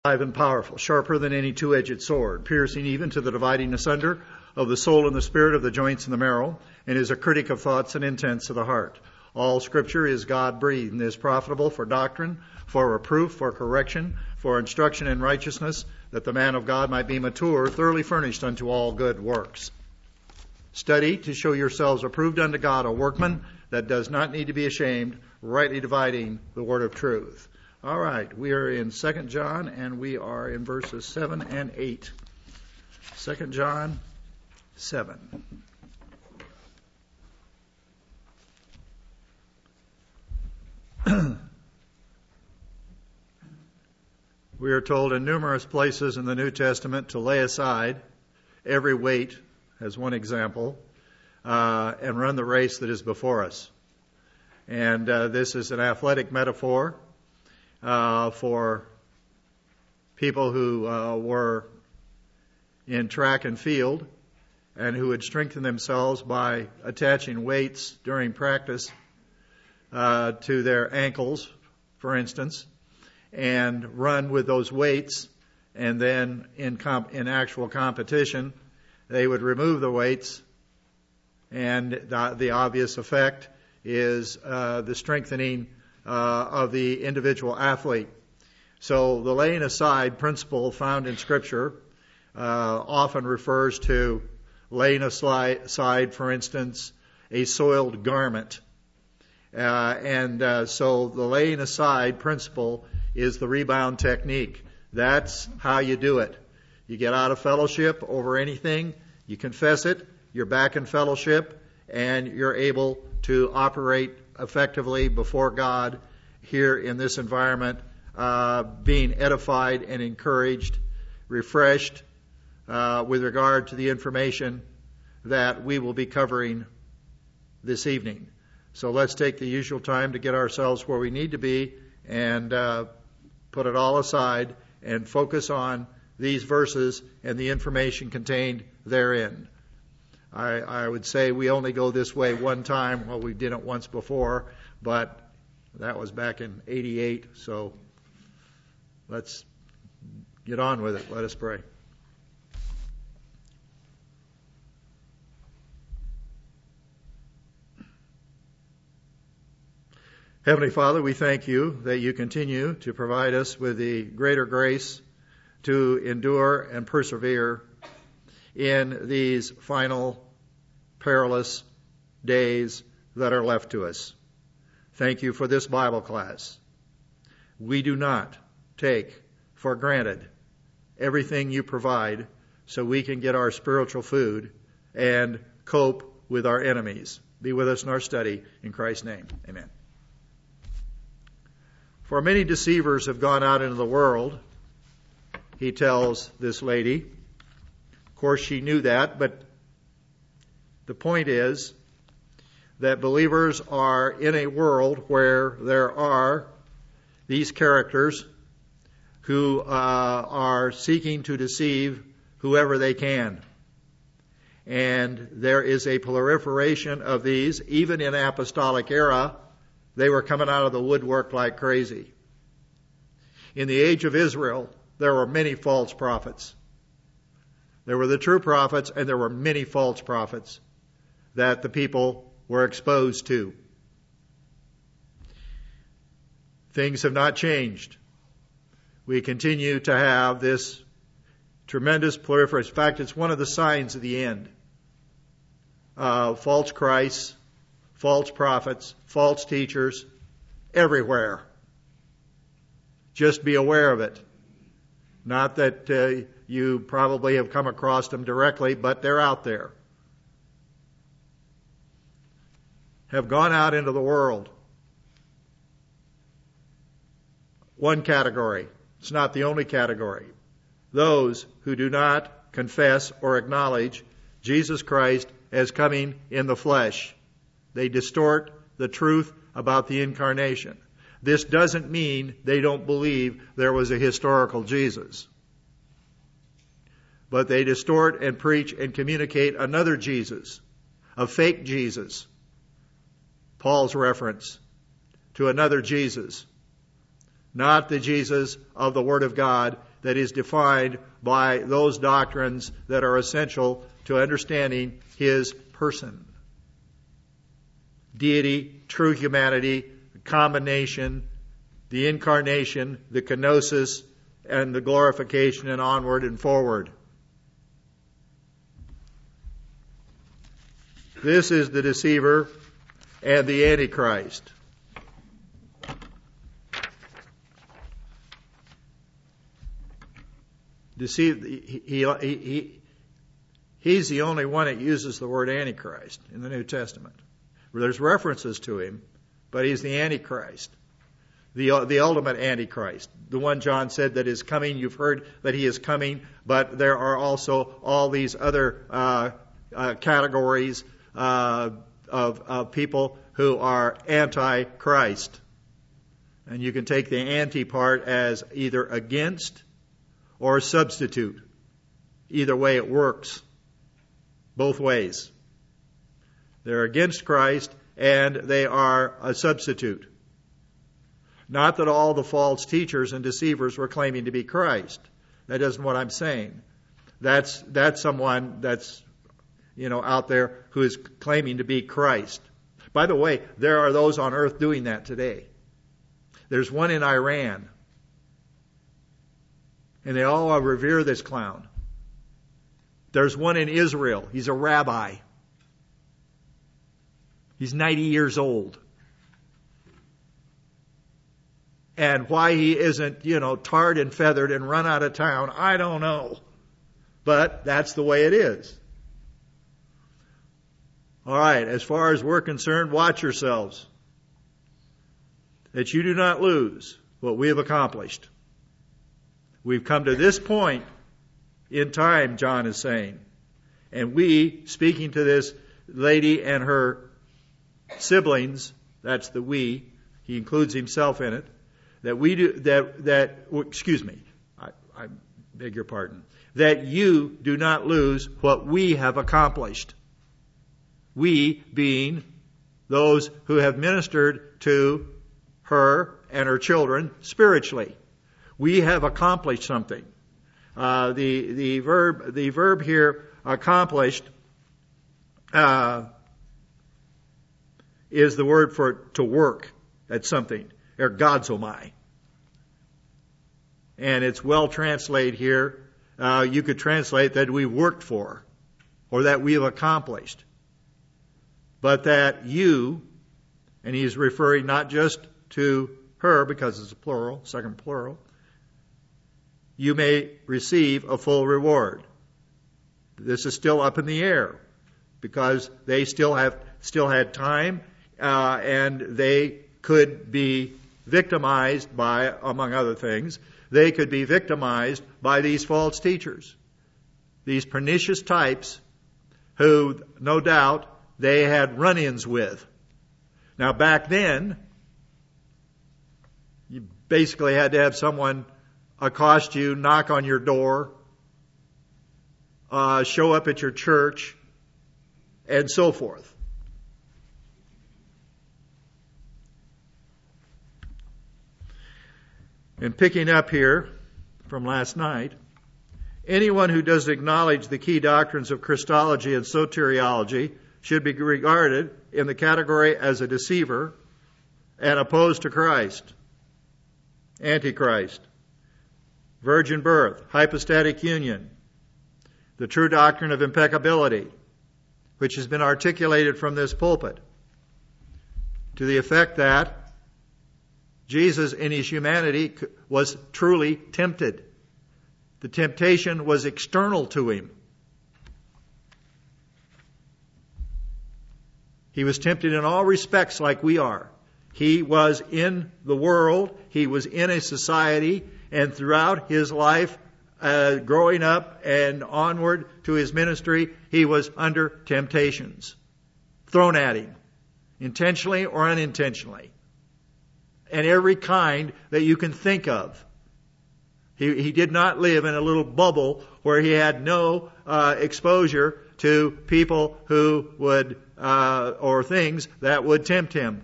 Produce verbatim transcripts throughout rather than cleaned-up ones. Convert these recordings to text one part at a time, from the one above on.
alive and powerful, sharper than any two-edged sword, piercing even to the dividing asunder of the soul and the spirit, of the joints and the marrow, and is a critic of thoughts and intents of the heart. All Scripture is God-breathed and is profitable for doctrine, for reproof, for correction, for instruction in righteousness, that the man of God might be mature, thoroughly furnished unto all good works. Study to show yourselves approved unto God, a workman that does not need to be ashamed, rightly dividing the word of truth. All right, we are in Second John, and we are in verses seven and eight. Second John seven. We are told in numerous places in the New Testament to lay aside every weight, as one example, uh, and run the race that is before us. And uh, this is an athletic metaphor uh, for people who uh, were in track and field and who would strengthen themselves by attaching weights during practice uh, to their ankles, for instance, and run with those weights, and then in comp- in actual competition, they would remove the weights, and the, the obvious effect is uh, the strengthening uh, of the individual athlete. So the laying aside principle found in Scripture uh, often refers to laying aside, for instance, a soiled garment. Uh, and uh, so the laying aside principle is the rebound technique. That's how you do it. You get out of fellowship over anything, you confess it, you're back in fellowship, and you're able to operate effectively before God here in this environment, uh, being edified and encouraged, refreshed uh, with regard to the information that we will be covering this evening. So let's take the usual time to get ourselves where we need to be and uh, put it all aside and focus on these verses and the information contained therein. I, I would say we only go this way one time. Well, we did it once before, but that was back in eighty-eight, so let's get on with it. Let us pray. Heavenly Father, we thank you that you continue to provide us with the greater grace to endure and persevere in these final perilous days that are left to us. Thank you for this Bible class. We do not take for granted everything you provide so we can get our spiritual food and cope with our enemies. Be with us in our study. In Christ's name, amen. For many deceivers have gone out into the world, he tells this lady. Of course, she knew that, but the point is that believers are in a world where there are these characters who uh, are seeking to deceive whoever they can. And there is a proliferation of these. Even in apostolic era, they were coming out of the woodwork like crazy. In the age of Israel, there were many false prophets. There were the true prophets, and there were many false prophets that the people were exposed to. Things have not changed. We continue to have this tremendous proliferation. In fact, it's one of the signs of the end. Uh, false Christs, false prophets, false teachers, everywhere. Just be aware of it. Not that uh, you probably have come across them directly, but they're out there. Have gone out into the world. One category. It's not the only category. Those who do not confess or acknowledge Jesus Christ as coming in the flesh. They distort the truth about the incarnation. This doesn't mean they don't believe there was a historical Jesus. But they distort and preach and communicate another Jesus, a fake Jesus. Paul's reference to another Jesus, not the Jesus of the Word of God that is defined by those doctrines that are essential to understanding his person. Deity, true humanity, the combination, the incarnation, the kenosis, and the glorification, and onward and forward. This is the deceiver and the Antichrist. Deceive, he, he, he, he's the only one that uses the word Antichrist in the New Testament. There's references to him, but he's the Antichrist. The, the ultimate Antichrist. The one John said that is coming. You've heard that he is coming, but there are also all these other uh, uh, categories uh, of, of people who are anti-Christ. And you can take the anti part as either against or substitute. Either way it works. Both ways. They're against Christ and they are a substitute. Not that all the false teachers and deceivers were claiming to be Christ. That isn't what I'm saying. That's that's someone that's, you know, out there who is claiming to be Christ. By the way, there are those on earth doing that today. There's one in Iran. And they all revere this clown. There's one in Israel. He's a rabbi. He's ninety years old. And why he isn't, you know, tarred and feathered and run out of town, I don't know. But that's the way it is. All right, as far as we're concerned, watch yourselves. That you do not lose what we have accomplished. We've come to this point in time, John is saying. And we, speaking to this lady and her siblings, that's the we, he includes himself in it, that we do, that, that, excuse me, I, I beg your pardon, that you do not lose what we have accomplished. We being those who have ministered to her and her children spiritually. We have accomplished something. Uh, the the verb the verb here, accomplished, uh, is the word for to work at something, ergazomai. And it's well translated here. Uh, you could translate that we worked for, or that we have accomplished. But that you, and he's referring not just to her, because it's a plural, second plural, you may receive a full reward. This is still up in the air, because they still have still had time, uh, and they could be victimized by, among other things, they could be victimized by these false teachers, these pernicious types who, no doubt, they had run-ins with. Now, back then, you basically had to have someone accost you, knock on your door, uh, show up at your church, and so forth. And picking up here from last night, anyone who doesn't acknowledge the key doctrines of Christology and soteriology should be regarded in the category as a deceiver and opposed to Christ. Antichrist. Virgin birth. Hypostatic union. The true doctrine of impeccability, which has been articulated from this pulpit, to the effect that Jesus in his humanity was truly tempted. The temptation was external to him. He was tempted in all respects like we are. He was in the world, he was in a society, and throughout his life, uh, growing up and onward to his ministry, he was under temptations thrown at him, intentionally or unintentionally, and every kind that you can think of. He, he did not live in a little bubble where he had no uh, exposure to people who would, uh, or things that would tempt him.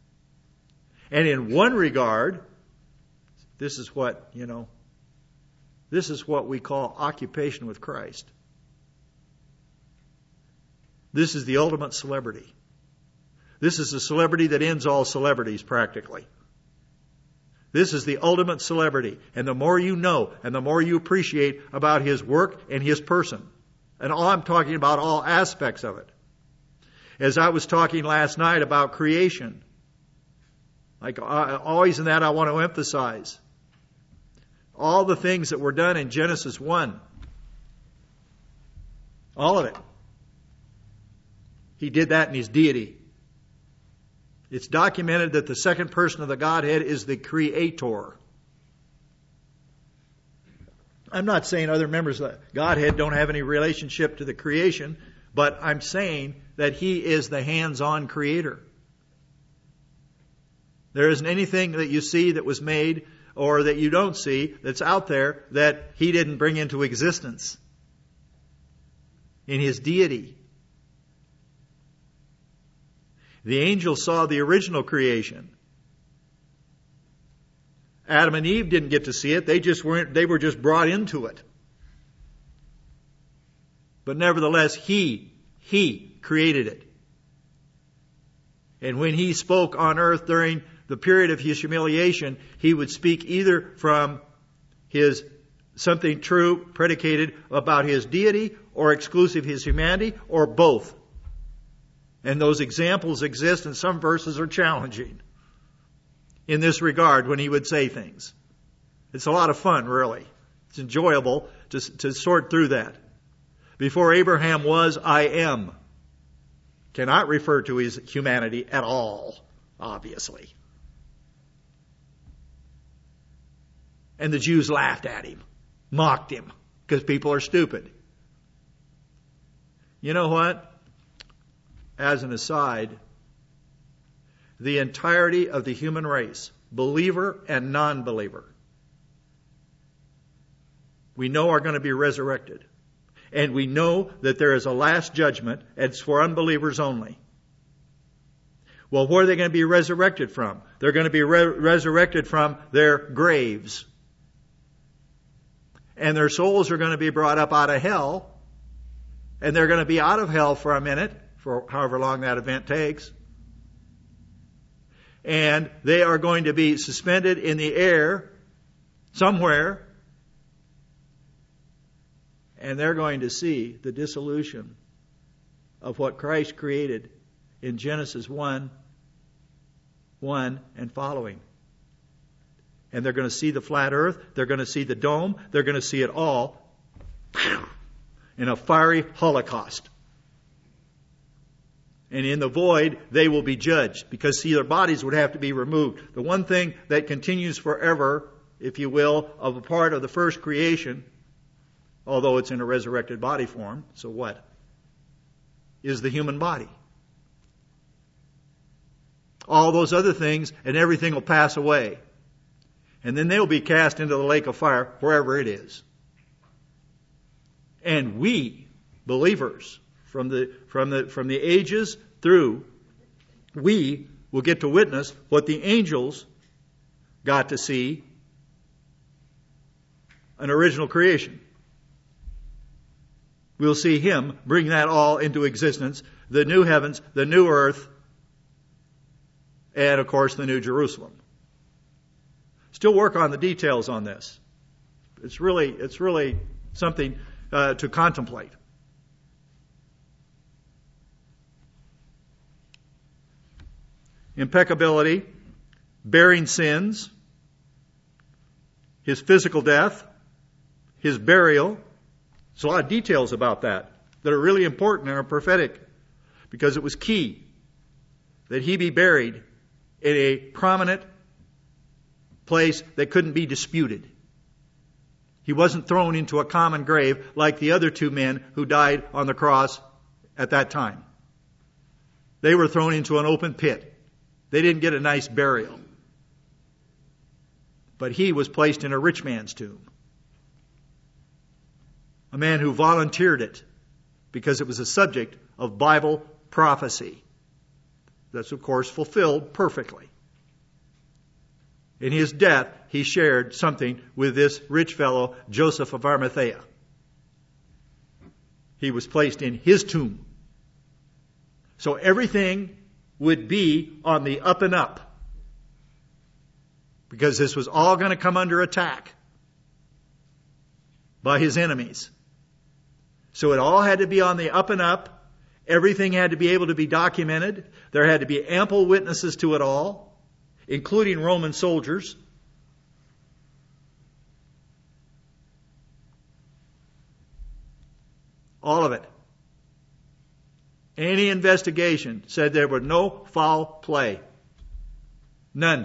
And in one regard, this is what, you know, This is what we call occupation with Christ. This is the ultimate celebrity. This is the celebrity that ends all celebrities practically. This is the ultimate celebrity. And the more you know and the more you appreciate about His work and His person. And all I'm talking about all aspects of it. As I was talking last night about creation, like always in that I want to emphasize all the things that were done in Genesis one. All of it. He did that in His deity. It's documented that the second person of the Godhead is the Creator. I'm not saying other members of the Godhead don't have any relationship to the creation, but I'm saying that He is the hands-on Creator. There isn't anything that you see that was made or that you don't see that's out there that He didn't bring into existence in His deity. The angels saw the original creation. Adam and Eve didn't get to see it. They just weren't, they were just brought into it. But nevertheless, He, He created it. And when He spoke on earth during the period of His humiliation, He would speak either from His something true predicated about His deity or exclusive His humanity or both. And those examples exist, and some verses are challenging in this regard when He would say things. It's a lot of fun, really. It's enjoyable to, to sort through that. Before Abraham was, I am. Cannot refer to His humanity at all, obviously. And the Jews laughed at Him, mocked Him, because people are stupid. You know what? As an aside, the entirety of the human race, believer and non-believer, we know are going to be resurrected. And we know that there is a last judgment, and it's for unbelievers only. Well, where are they going to be resurrected from? They're going to be re- resurrected from their graves. And their souls are going to be brought up out of hell. And they're going to be out of hell for a minute, for however long that event takes. And they are going to be suspended in the air somewhere. And they're going to see the dissolution of what Christ created in Genesis one, one and following. And they're going to see the flat earth. They're going to see the dome. They're going to see it all in a fiery holocaust. And in the void, they will be judged. Because, see, their bodies would have to be removed. The one thing that continues forever, if you will, of a part of the first creation, although it's in a resurrected body form, so what? Is the human body. All those other things and everything will pass away. And then they'll be cast into the lake of fire, wherever it is. And we, believers, from the, from the, from the ages through, we will get to witness what the angels got to see, an original creation. We'll see Him bring that all into existence, the new heavens, the new earth, and of course the new Jerusalem. Still work on the details on this. It's really, it's really something uh, to contemplate. Impeccability, bearing sins, His physical death, His burial. There's a lot of details about that that are really important and are prophetic, because it was key that He be buried in a prominent place that couldn't be disputed. He wasn't thrown into a common grave like the other two men who died on the cross at that time. They were thrown into an open pit. They didn't get a nice burial. But He was placed in a rich man's tomb. A man who volunteered it because it was a subject of Bible prophecy. That's, of course, fulfilled perfectly. In his death, he shared something with this rich fellow, Joseph of Arimathea. He was placed in his tomb. So everything would be on the up and up. Because this was all going to come under attack by his enemies. So it all had to be on the up and up. Everything had to be able to be documented. There had to be ample witnesses to it all, including Roman soldiers. All of it. Any investigation said there was no foul play. None.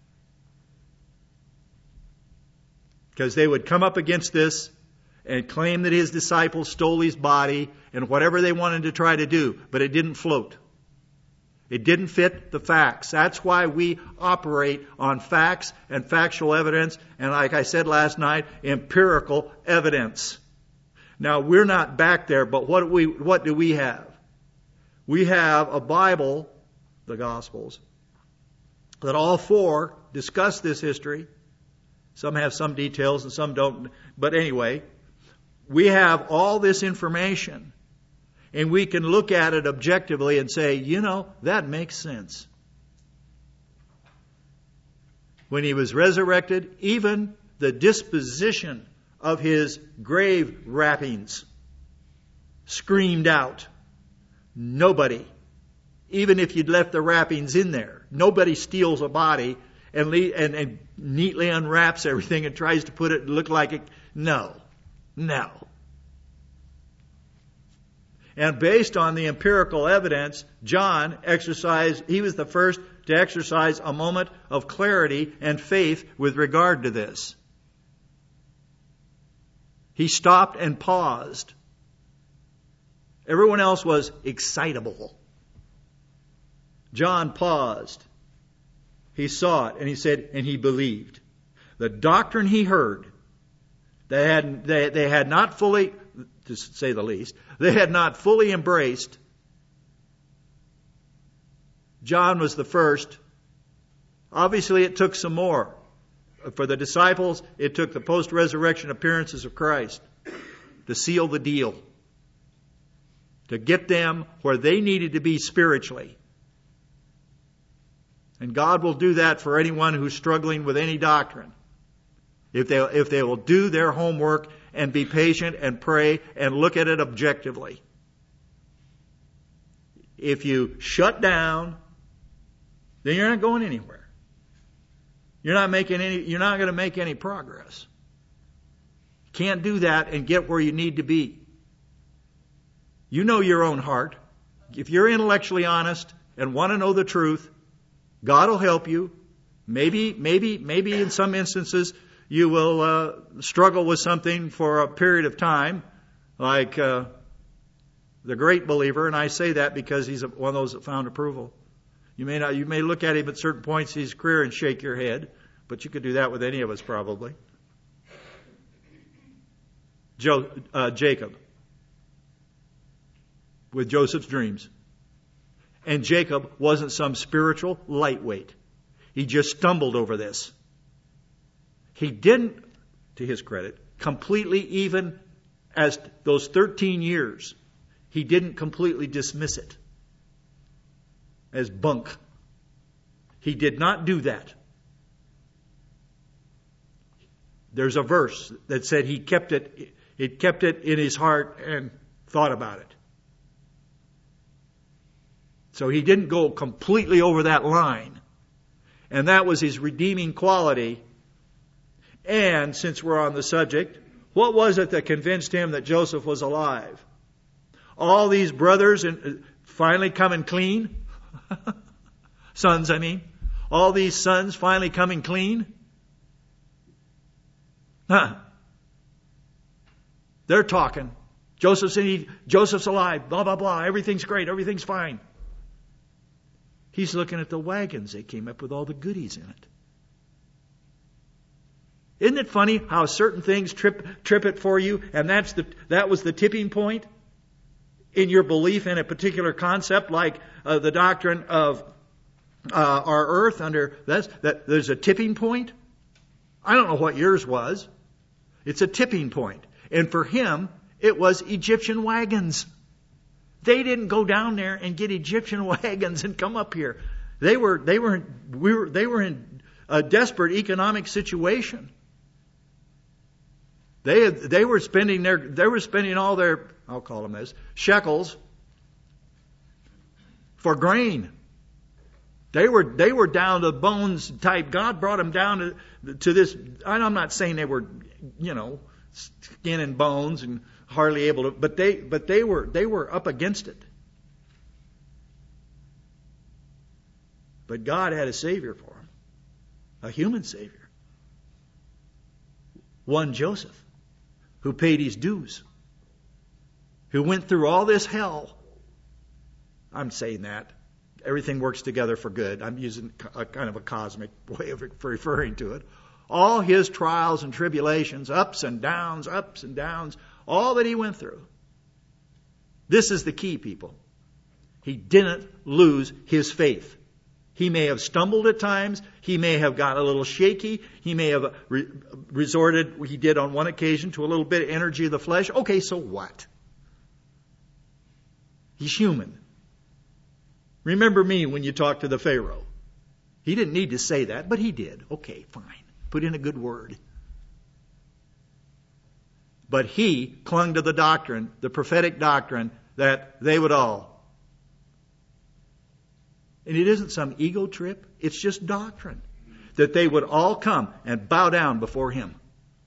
Because they would come up against this and claim that his disciples stole his body and whatever they wanted to try to do, but it didn't float. It didn't fit the facts. That's why we operate on facts and factual evidence, and like I said last night, empirical evidence. Now, we're not back there, but what do we, what do we have? We have a Bible, the Gospels, that all four discuss this history. Some have some details and some don't. But anyway, we have all this information, and we can look at it objectively and say, you know, that makes sense. When he was resurrected, even the disposition of his grave wrappings screamed out. Nobody, even if you'd left the wrappings in there, nobody steals a body and, le- and, and neatly unwraps everything and tries to put it look like it. No, no. And based on the empirical evidence, John exercised, he was the first to exercise a moment of clarity and faith with regard to this. He stopped and paused. Everyone else was excitable. John paused. He saw it and he said, and he believed. The doctrine he heard, they had, they, they had not fully, to say the least, they had not fully embraced. John was the first. Obviously, it took some more. For the disciples, it took the post-resurrection appearances of Christ to seal the deal, to get them where they needed to be spiritually. And God will do that for anyone who's struggling with any doctrine. If they, if they will do their homework and be patient and pray and look at it objectively. If you shut down, then you're not going anywhere. You're not making any, you're not going to make any progress. You can't do that and get where you need to be. You know your own heart. If you're intellectually honest and want to know the truth, God will help you. Maybe, maybe, maybe in some instances you will uh, struggle with something for a period of time, like uh, the great believer, and I say that because he's one of those that found approval. You may not, you may look at him at certain points in his career and shake your head, but you could do that with any of us probably. Jo, uh, Jacob, with Joseph's dreams. And Jacob wasn't some spiritual lightweight. He just stumbled over this. He didn't, to his credit, completely, even as those thirteen years, he didn't completely dismiss it as bunk. He did not do that. There's a verse that said he kept it, he kept it in his heart and thought about it. So he didn't go completely over that line. And that was his redeeming quality. And since we're on the subject, what was it that convinced him that Joseph was alive? All these brothers and finally coming clean. Sons, I mean. All these sons finally coming clean. Huh. They're talking. Joseph's, in, he, Joseph's alive. Blah, blah, blah. Everything's great. Everything's fine. He's looking at the wagons they came up with all the goodies in it. Isn't it funny how certain things trip trip it for you, and that's the that was the tipping point in your belief in a particular concept, like uh, the doctrine of uh, our earth under, that's, that there's a tipping point. I don't know what yours was. It's a tipping point. And for him, it was Egyptian wagons. They didn't go down there and get Egyptian wagons and come up here. They were, they were, we were, they were in a desperate economic situation. They, they were spending their, they were spending all their, I'll call them this, shekels for grain. They were, they were down to bones type. God brought them down to, to this. I'm not saying they were, you know, skin and bones and hardly able to, but they, but they were, they were up against it. But God had a Savior for them, a human Savior. One Joseph, who paid his dues, who went through all this hell. I'm saying that. Everything works together for good. I'm using a kind of a cosmic way of referring to it. All his trials and tribulations, ups and downs, ups and downs, all that he went through. This is the key, people. He didn't lose his faith. He may have stumbled at times. He may have got a little shaky. He may have re- resorted, he did on one occasion, to a little bit of energy of the flesh. Okay, so what? He's human. Remember me when you talked to the Pharaoh. He didn't need to say that, but he did. Okay, fine. Put in a good word. But he clung to the doctrine, the prophetic doctrine, that they would all. And it isn't some ego trip. It's just doctrine. That they would all come and bow down before him.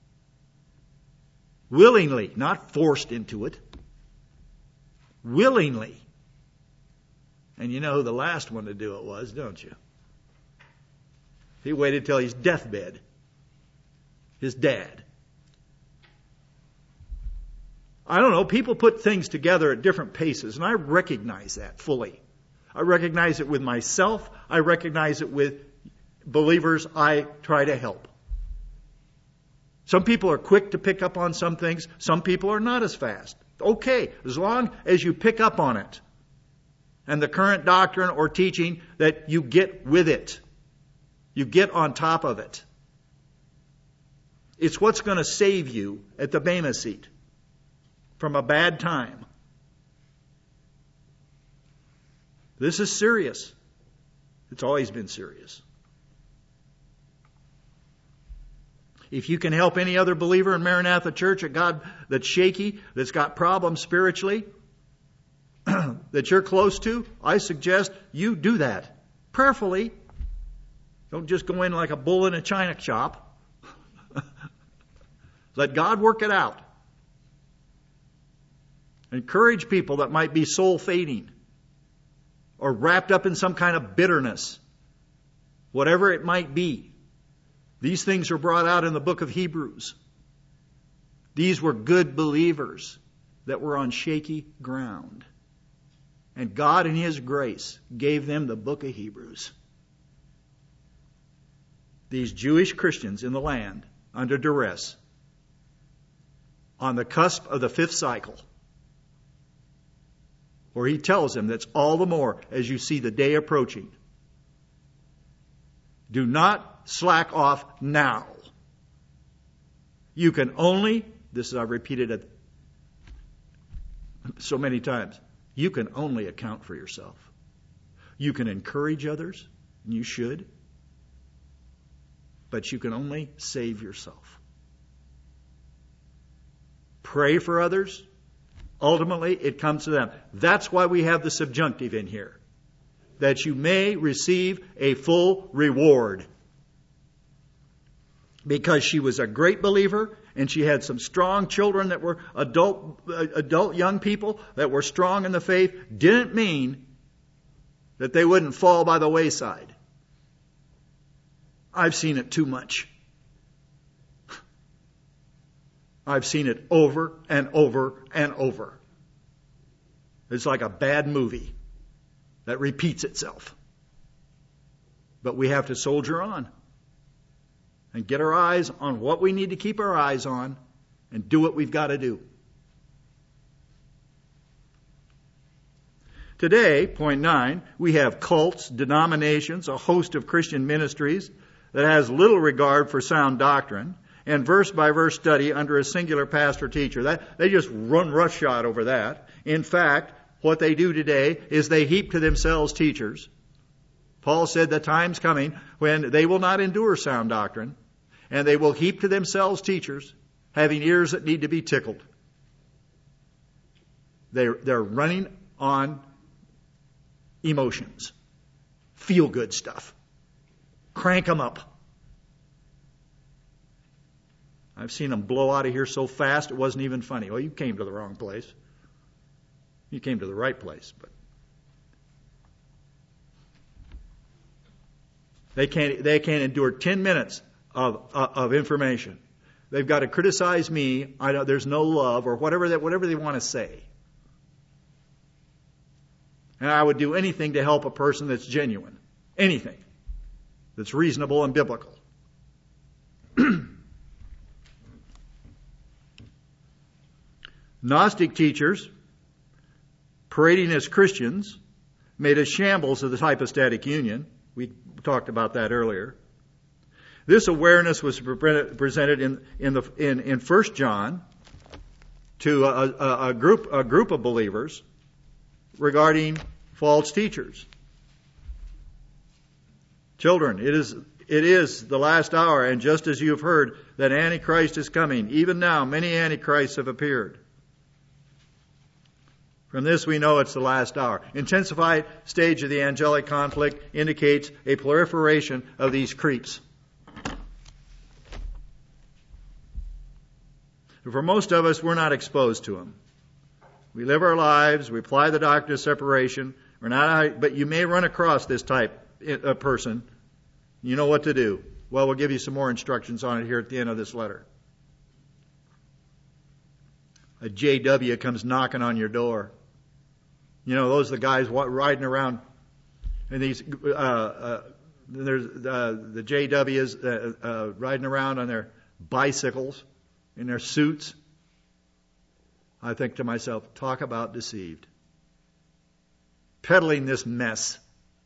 Willingly, not forced into it. Willingly. And you know who the last one to do it was, don't you? He waited till his deathbed. His dad. I don't know, people put things together at different paces, and I recognize that fully. I recognize it with myself. I recognize it with believers I try to help. Some people are quick to pick up on some things. Some people are not as fast. Okay, as long as you pick up on it. And the current doctrine or teaching, that you get with it. You get on top of it. It's what's going to save you at the Bema seat from a bad time. This is serious. It's always been serious. If you can help any other believer in Maranatha Church, a God that's shaky, that's got problems spiritually, that you're close to, I suggest you do that. Prayerfully. Don't just go in like a bull in a china shop. Let God work it out. Encourage people that might be soul fading or wrapped up in some kind of bitterness. Whatever it might be. These things are brought out in the book of Hebrews. These were good believers that were on shaky ground. And God in His grace gave them the book of Hebrews. These Jewish Christians in the land under duress, on the cusp of the fifth cycle, where He tells them that's all the more as you see the day approaching. Do not slack off now. You can only, this is I've repeated it so many times, you can only account for yourself. You can encourage others, and you should, but you can only save yourself. Pray for others. Ultimately, it comes to them. That's why we have the subjunctive in here. That you may receive a full reward. Because she was a great believer, and she had some strong children that were adult, adult young people that were strong in the faith, didn't mean that they wouldn't fall by the wayside. I've seen it too much. I've seen it over and over and over. It's like a bad movie that repeats itself. But we have to soldier on and get our eyes on what we need to keep our eyes on and do what we've got to do. Today, point nine, we have cults, denominations, a host of Christian ministries that has little regard for sound doctrine, and verse-by-verse study under a singular pastor-teacher. That, they just run roughshod over that. In fact, what they do today is they heap to themselves teachers. Paul said the time's coming when they will not endure sound doctrine, and they will heap to themselves teachers, having ears that need to be tickled. They're, they're running on emotions, feel-good stuff. Crank them up. I've seen them blow out of here so fast it wasn't even funny. Well, you came to the wrong place. You came to the right place, but they can't. They can't endure ten minutes of uh, of information. They've got to criticize me. I know there's no love or whatever that whatever they want to say. And I would do anything to help a person that's genuine. Anything that's reasonable and biblical. Gnostic teachers, parading as Christians, made a shambles of the hypostatic union. We talked about that earlier. This awareness was presented in in the in, in First John to a, a, a group a group of believers regarding false teachers. Children, it is it is the last hour, and just as you have heard that Antichrist is coming, even now many Antichrists have appeared. From this we know it's the last hour. Intensified stage of the angelic conflict indicates a proliferation of these creeps. For most of us, we're not exposed to them. We live our lives, we apply the doctrine of separation. We're not, but you may run across this type of person. You know what to do. Well, we'll give you some more instructions on it here at the end of this letter. A J W comes knocking on your door. You know, those are the guys riding around, and these uh, uh, there's uh, the J Ws uh, uh, riding around on their bicycles in their suits. I think to myself, talk about deceived. Peddling this mess.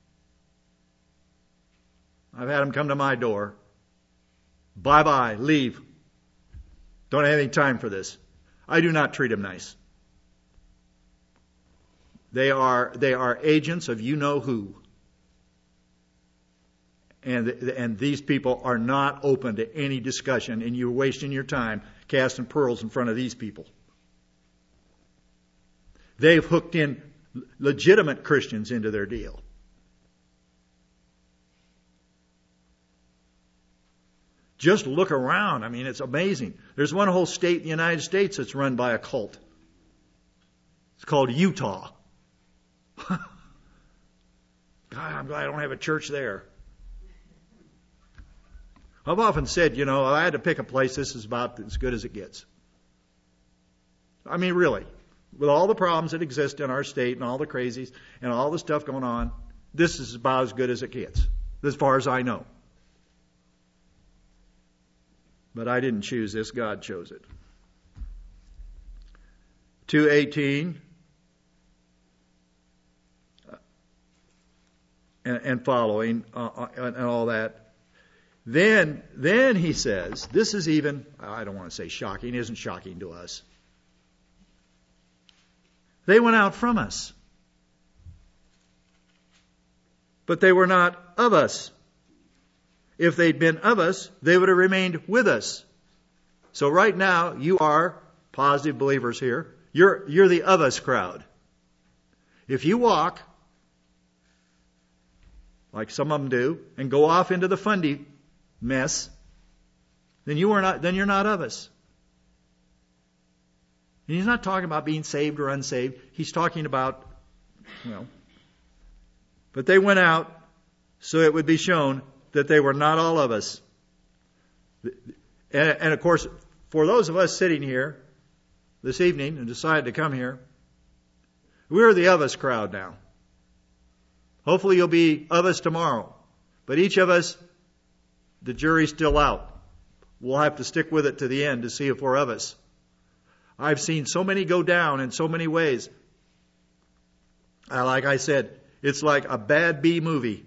I've had them come to my door. Bye-bye, leave. Don't have any time for this. I do not treat them nice. They are they are agents of you know who. And and these people are not open to any discussion, and you're wasting your time casting pearls in front of these people. They've hooked in legitimate Christians into their deal. Just look around. I mean, it's amazing. There's one whole state in the United States that's run by a cult. It's called Utah. God, I'm glad I don't have a church there. I've often said, you know, I had to pick a place. This is about as good as it gets. I mean, really. With all the problems that exist in our state and all the crazies and all the stuff going on, this is about as good as it gets, as far as I know. But I didn't choose this. God chose it. two eighteen and, and following uh, and all that. Then, then he says, this is even, I don't want to say shocking, it isn't shocking to us. They went out from us, but they were not of us. If they'd been of us, they would have remained with us. So right now, you are positive believers here. You're, you're the of us crowd. If you walk, like some of them do, and go off into the fundy mess, then you are not, then you're not of us. And he's not talking about being saved or unsaved. He's talking about, well, but they went out so it would be shown that they were not all of us. And, and of course, for those of us sitting here this evening and decided to come here, we're the of us crowd now. Hopefully you'll be of us tomorrow. But each of us, the jury's still out. We'll have to stick with it to the end to see if we're of us. I've seen so many go down in so many ways. Uh, like I said, it's like a bad B movie.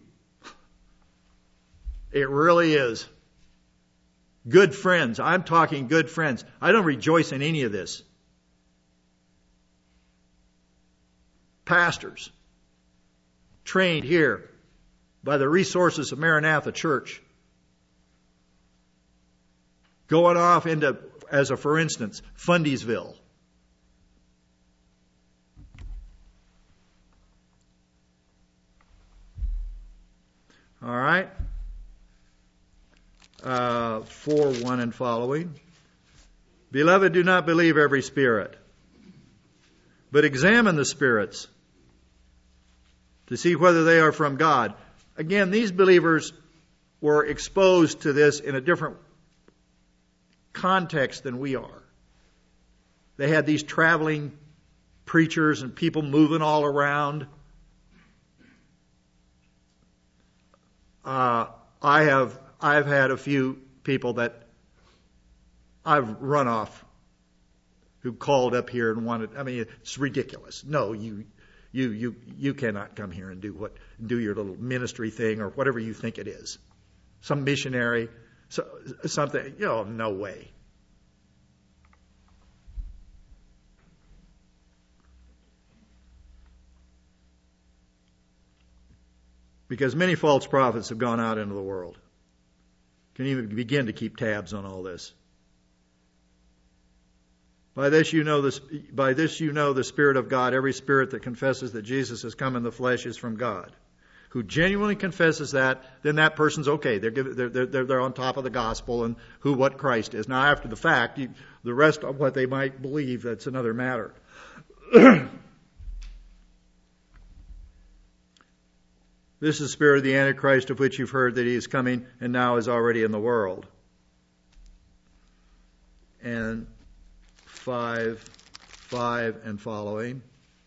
It really is. Good friends. I'm talking good friends. I don't rejoice in any of this. Pastors trained here by the resources of Maranatha Church, going off into, as a for instance, Fundiesville. All right. Uh, four, one and following. Beloved, do not believe every spirit, but examine the spirits to see whether they are from God. Again, these believers were exposed to this in a different context than we are. They had these traveling preachers and people moving all around. Uh, I have I've had a few people that I've run off who called up here and wanted. I mean, it's ridiculous. No, you you you you cannot come here and do what do your little ministry thing or whatever you think it is. Some missionary, so, something. You know, no way. Because many false prophets have gone out into the world. Can even begin to keep tabs on all this. By this you know this. By this you know the Spirit of God. Every spirit that confesses that Jesus has come in the flesh is from God. Who genuinely confesses that, then that person's okay. They're they're they're they're on top of the gospel and who what Christ is. Now, after the fact, you, the rest of what they might believe, that's another matter. This is the spirit of the Antichrist, of which you've heard that he is coming and now is already in the world. And five, five and following.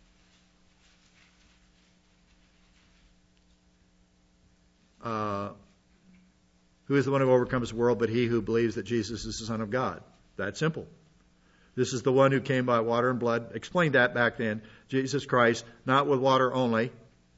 Uh, who is the one who overcomes the world but he who believes that Jesus is the Son of God? That's simple. This is the one who came by water and blood. Explained that back then. Jesus Christ, not with water only.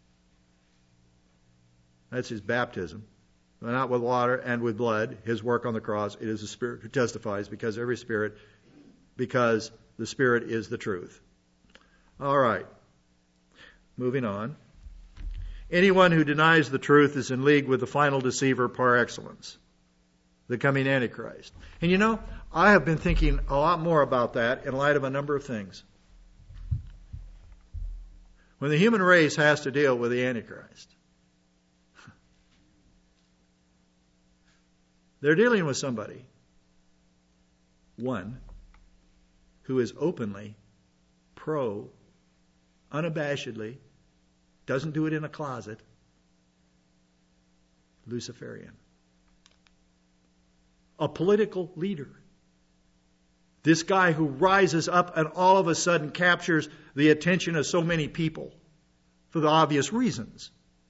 That's his baptism. But not with water and with blood. His work on the cross. It is the Spirit who testifies, because every spirit, because the Spirit is the truth. All right. Moving on. Anyone who denies the truth is in league with the final deceiver par excellence, the coming Antichrist. And you know, I have been thinking a lot more about that in light of a number of things. When the human race has to deal with the Antichrist, they're dealing with somebody, one, who is openly, pro, unabashedly, doesn't do it in a closet, Luciferian. A political leader. This guy who rises up and all of a sudden captures the attention of so many people for the obvious reasons.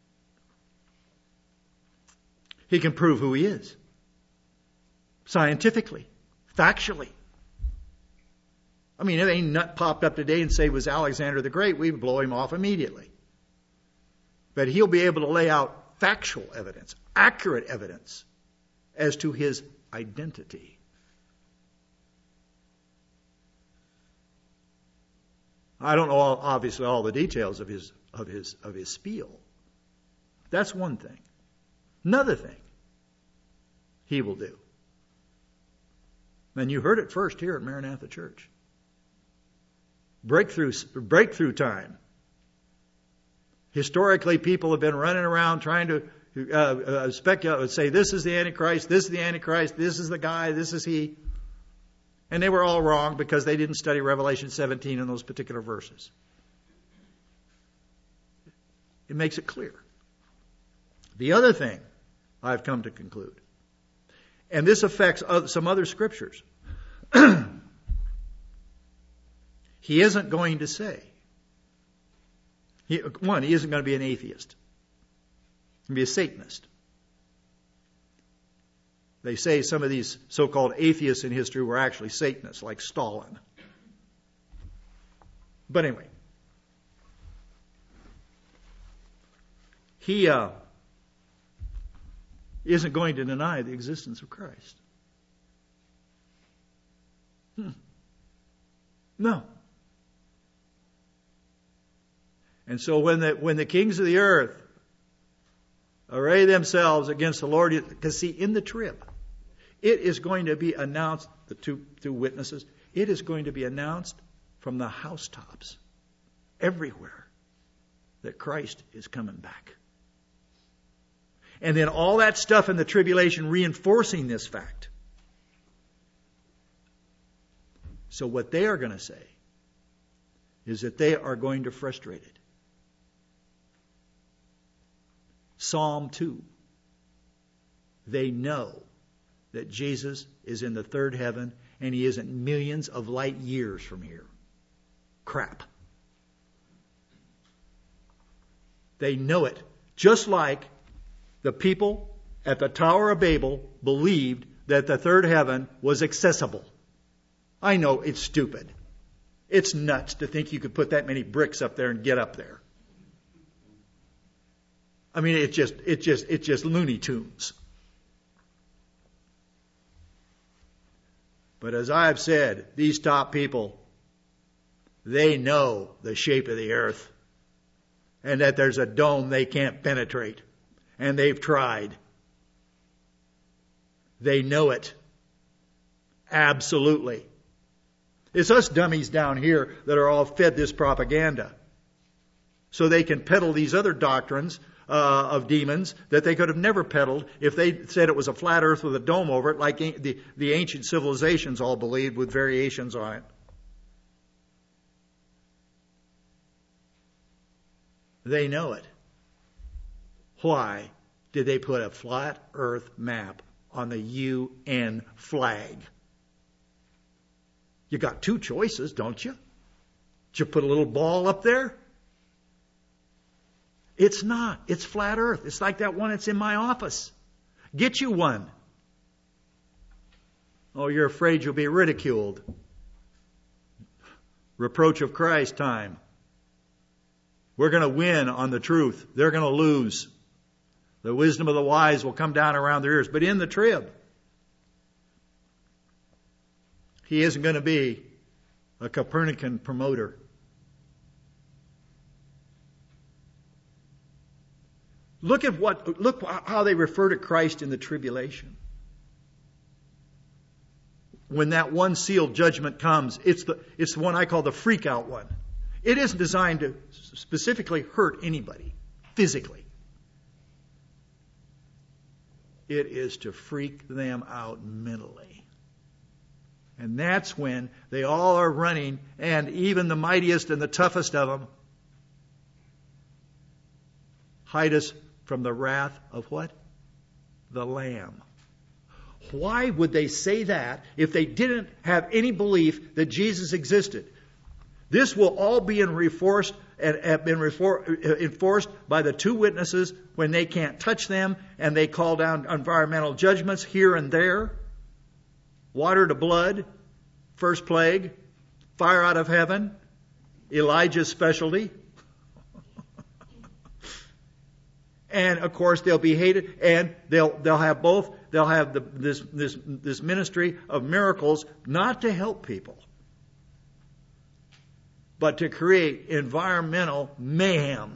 He can prove who he is. Scientifically, factually. I mean, if any nut popped up today and say it was Alexander the Great, we'd blow him off immediately. But he'll be able to lay out factual evidence, accurate evidence as to his identity. I don't know, all, obviously, all the details of his of his of his spiel. That's one thing. Another thing he will do. And you heard it first here at Maranatha Church. Breakthrough, breakthrough time. Historically, people have been running around trying to uh, uh, speculate, say this is the Antichrist, this is the Antichrist, this is the guy, this is he. And they were all wrong because they didn't study Revelation seventeen in those particular verses. It makes it clear. The other thing I've come to conclude, and this affects some other scriptures. He isn't going to say. He, one, he isn't going to be an atheist. He's going to be a Satanist. They say some of these so-called atheists in history were actually Satanists, like Stalin. But anyway. he uh, isn't going to deny the existence of Christ. Hmm. No. And so when the when the kings of the earth array themselves against the Lord, because see, in the trib, it is going to be announced, the two, two witnesses, it is going to be announced from the housetops, everywhere, that Christ is coming back. And then all that stuff in the tribulation reinforcing this fact. So what they are going to say is that they are going to frustrate it. Psalm two. They know that Jesus is in the third heaven and he isn't millions of light years from here. Crap. They know it. Just like the people at the Tower of Babel believed that the third heaven was accessible. I know it's stupid. It's nuts to think you could put that many bricks up there and get up there. I mean, it's just, it's just, it's just Looney Tunes. But as I've said, these top people, they know the shape of the earth and that there's a dome they can't penetrate. And they've tried. They know it. Absolutely. It's us dummies down here that are all fed this propaganda. So they can peddle these other doctrines uh, of demons that they could have never peddled if they said it was a flat earth with a dome over it, like the, the ancient civilizations all believed with variations on it. They know it. Why did they put a flat earth map on the U N flag? You got two choices, don't you? Did you put a little ball up there? It's not. It's flat earth. It's like that one that's in my office. Get you one. Oh, you're afraid you'll be ridiculed. Reproach of Christ time. We're going to win on the truth. They're going to lose. The wisdom of the wise will come down around their ears. But in the trib, he isn't going to be a Copernican promoter. Look at what, look how they refer to Christ in the tribulation. When that one sealed judgment comes, it's the, it's the one I call the freak out one. It isn't designed to specifically hurt anybody physically. It is to freak them out mentally. And that's when they all are running, and even the mightiest and the toughest of them hide us from the wrath of what? The Lamb. Why would they say that if they didn't have any belief that Jesus existed? This will all be enforced and have been enforced by the two witnesses when they can't touch them and they call down environmental judgments here and there. Water to blood, first plague, fire out of heaven, Elijah's specialty. And of course they'll be hated, and they'll they'll have both. They'll have the, this this this ministry of miracles, not to help people, but to create environmental mayhem.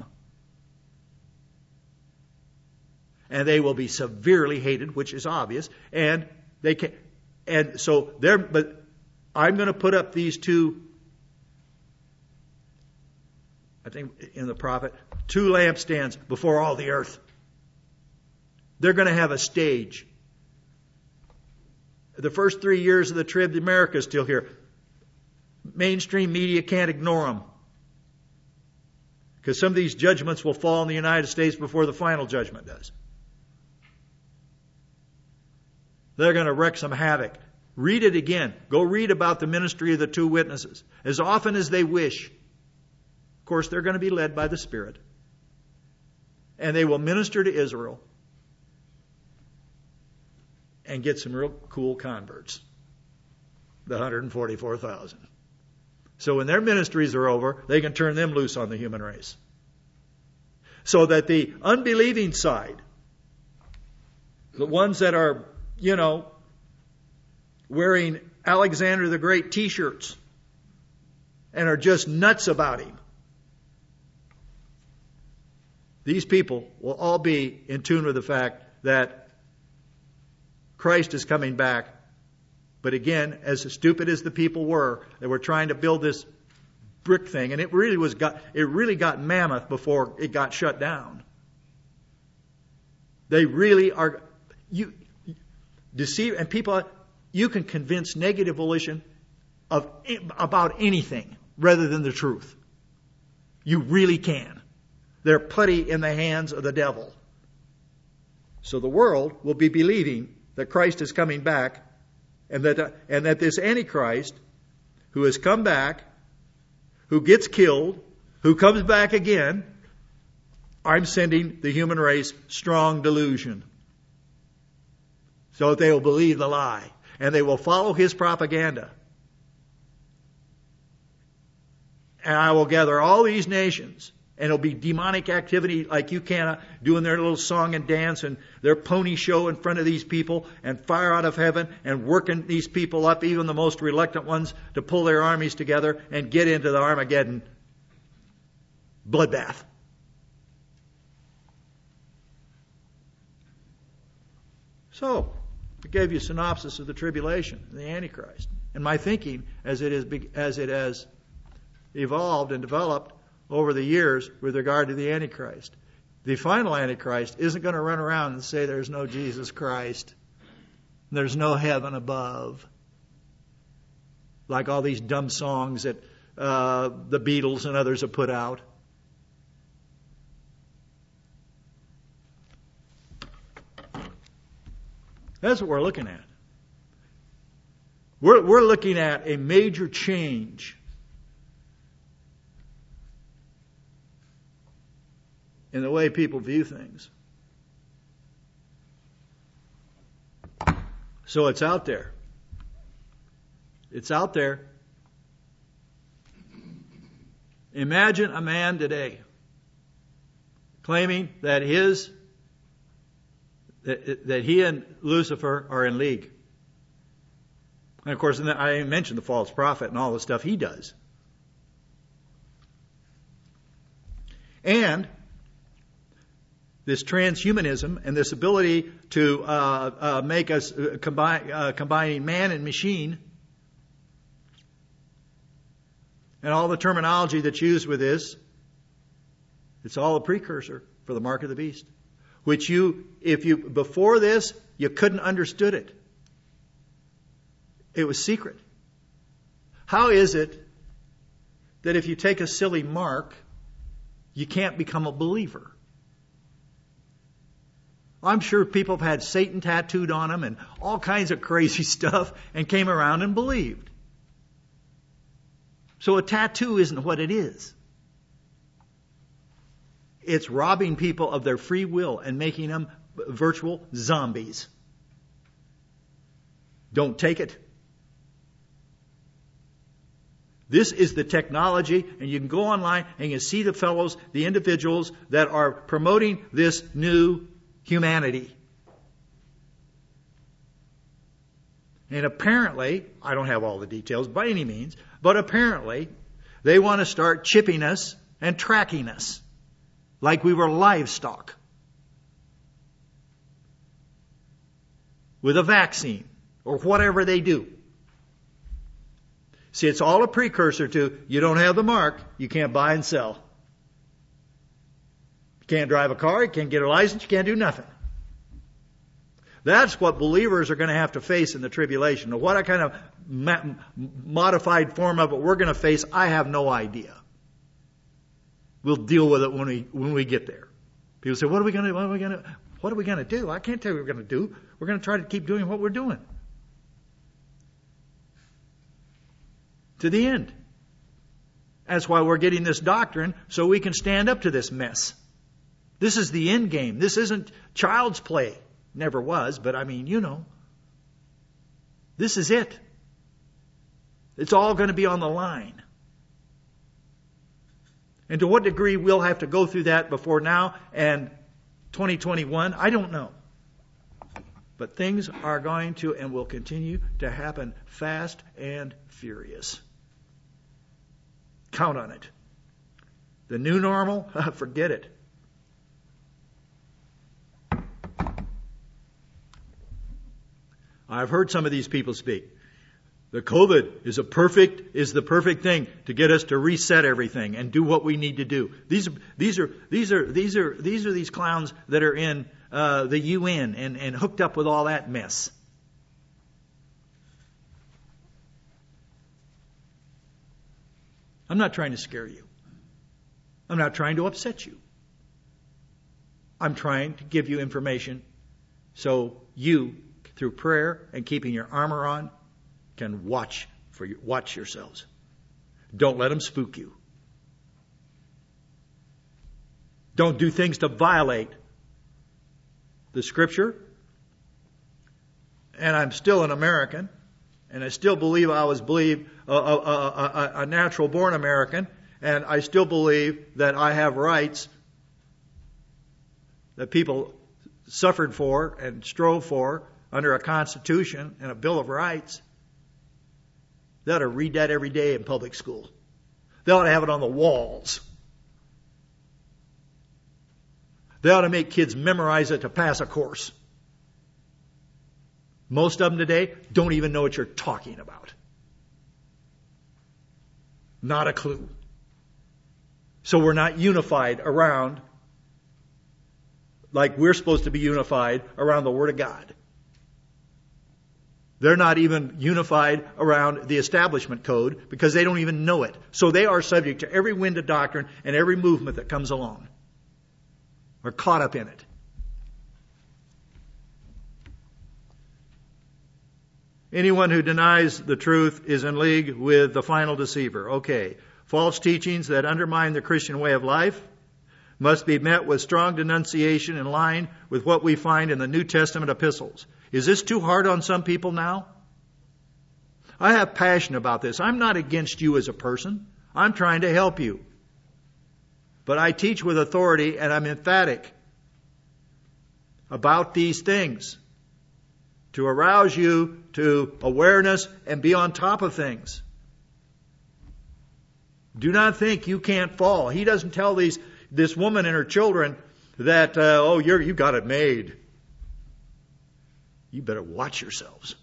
And they will be severely hated, which is obvious. And they can, and so they're. But I'm going to put up these two. I think in the prophet, two lampstands before all the earth. They're going to have a stage. The first three years of the trib, the America's still here. Mainstream media can't ignore them. Because some of these judgments will fall in the United States before the final judgment does. They're going to wreak some havoc. Read it again. Go read about the ministry of the two witnesses. As often as they wish. Of course, they're going to be led by the Spirit. And they will minister to Israel. And get some real cool converts. The one hundred forty-four thousand. So when their ministries are over, they can turn them loose on the human race. So that the unbelieving side, the ones that are, you know, wearing Alexander the Great t-shirts and are just nuts about him, these people will all be in tune with the fact that Christ is coming back. But again, as stupid as the people were, they were trying to build this brick thing, and it really was got it really got mammoth before it got shut down. They really are you deceive, and people, you can convince negative volition of about anything rather than the truth. You really can. They're putty in the hands of the devil. So the world will be believing that Christ is coming back, and that and that this Antichrist, who has come back, who gets killed, who comes back again, I'm sending the human race strong delusion. So that they will believe the lie. And they will follow his propaganda. And I will gather all these nations. And it'll be demonic activity like you can, doing their little song and dance and their pony show in front of these people, and fire out of heaven, and working these people up, even the most reluctant ones, to pull their armies together and get into the Armageddon bloodbath. So, I gave you a synopsis of the tribulation and the Antichrist. And my thinking, as it is, as it has evolved and developed over the years with regard to the Antichrist. The final Antichrist isn't going to run around and say there's no Jesus Christ, there's no heaven above, like all these dumb songs that uh, the Beatles and others have put out. That's what we're looking at. We're, we're looking at a major change in the way people view things. So it's out there. It's out there. Imagine a man today claiming that his that, that he and Lucifer are in league. And of course, I mentioned the false prophet and all the stuff he does. And this transhumanism and this ability to uh, uh, make us uh, combine, uh, combining man and machine, and all the terminology that's used with this, it's all a precursor for the mark of the beast. Which you, if you, before this, you couldn't understood it. It was secret. How is it that if you take a silly mark, you can't become a believer? I'm sure people have had Satan tattooed on them and all kinds of crazy stuff and came around and believed. So a tattoo isn't what it is. It's robbing people of their free will and making them virtual zombies. Don't take it. This is the technology, and you can go online and you see the fellows, the individuals that are promoting this new humanity. And apparently, I don't have all the details by any means, but apparently they want to start chipping us and tracking us like we were livestock with a vaccine or whatever they do. See, it's all a precursor to you don't have the mark, you can't buy and sell. You can't drive a car, you can't get a license, you can't do nothing. That's what believers are going to have to face in the tribulation. Now, what kind of ma- modified form of it we're going to face, I have no idea. We'll deal with it when we when we get there. People say, "What are we going to? What are we going to? What are we going to do?" I can't tell you what we're going to do. We're going to try to keep doing what we're doing to the end. That's why we're getting this doctrine, so we can stand up to this mess. This is the end game. This isn't child's play. Never was, but I mean, you know. This is it. It's all going to be on the line. And to what degree we'll have to go through that before now and twenty twenty-one, I don't know. But things are going to and will continue to happen fast and furious. Count on it. The new normal, forget it. I've heard some of these people speak. The COVID is a perfect is the perfect thing to get us to reset everything and do what we need to do. These these are these are these are these are these clowns that are in uh, the U N and, and hooked up with all that mess. I'm not trying to scare you. I'm not trying to upset you. I'm trying to give you information so you, through prayer and keeping your armor on, can watch for you, watch yourselves. Don't let them spook you. Don't do things to violate the Scripture. And I'm still an American, and I still believe I was believe a, a, a, a natural born American, and I still believe that I have rights that people suffered for and strove for under a Constitution and a Bill of Rights. They ought to read that every day in public school. They ought to have it on the walls. They ought to make kids memorize it to pass a course. Most of them today don't even know what you're talking about. Not a clue. So we're not unified around, like we're supposed to be unified around the Word of God. They're not even unified around the establishment code because they don't even know it. So they are subject to every wind of doctrine and every movement that comes along. We're caught up in it. Anyone who denies the truth is in league with the final deceiver. Okay. False teachings that undermine the Christian way of life must be met with strong denunciation in line with what we find in the New Testament epistles. Is this too hard on some people now? I have passion about this. I'm not against you as a person. I'm trying to help you. But I teach with authority and I'm emphatic about these things to arouse you to awareness and be on top of things. Do not think you can't fall. He doesn't tell these this woman and her children that, uh, oh, you're, you got it made. You better watch yourselves.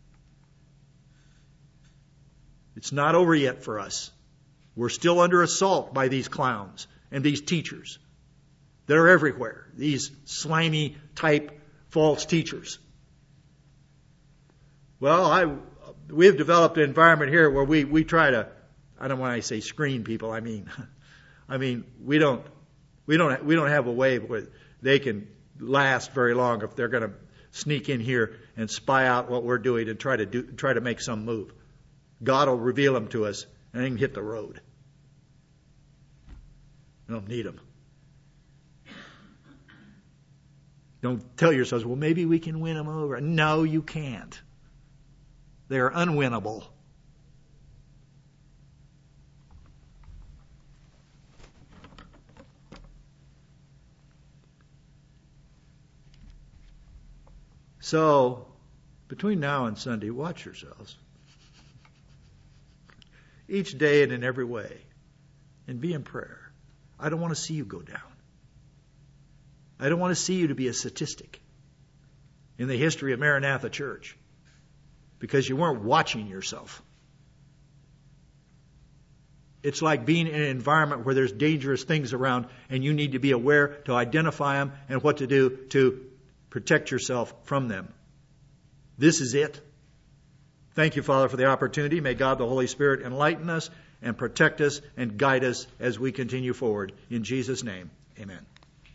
It's not over yet for us. We're still under assault by these clowns and these teachers that are everywhere. These slimy type false teachers. Well, I we've developed an environment here where we, we try to, I don't want to say screen people, I mean I mean we don't we don't we don't have a way where they can last very long if they're going to sneak in here and spy out what we're doing and try to do try to make some move. God will reveal them to us and they can hit the road. We don't need them. Don't tell yourselves, well, maybe we can win them over. No, you can't. They're unwinnable. So, between now and Sunday, watch yourselves. Each day and in every way. And be in prayer. I don't want to see you go down. I don't want to see you to be a statistic in the history of Maranatha Church because you weren't watching yourself. It's like being in an environment where there's dangerous things around and you need to be aware to identify them and what to do to protect yourself from them. This is it. Thank you, Father, for the opportunity. May God, the Holy Spirit, enlighten us and protect us and guide us as we continue forward. In Jesus' name, amen.